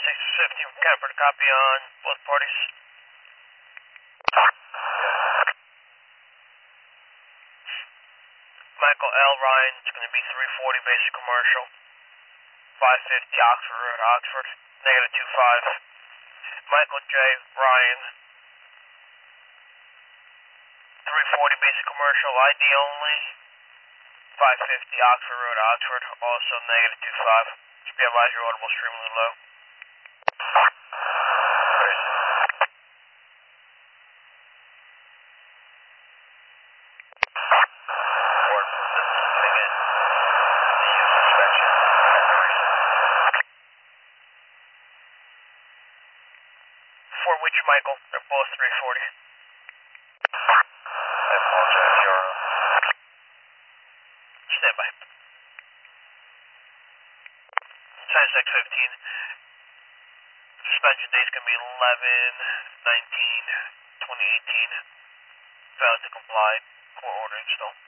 615 from Camper to copy on both parties. Michael L. Ryan, it's going to be 340 basic commercial. 550 Oxford Road, Oxford, -25. Michael J. Ryan, 340 basic commercial, ID only. 550 Oxford Road, Oxford, also -25. Be advised your audible extremely low. For which Michael? They're both 340. I apologize, your... Stand by. Size 615. Suspension date's going to be 11/19/2018. Failed to comply. Court order installed.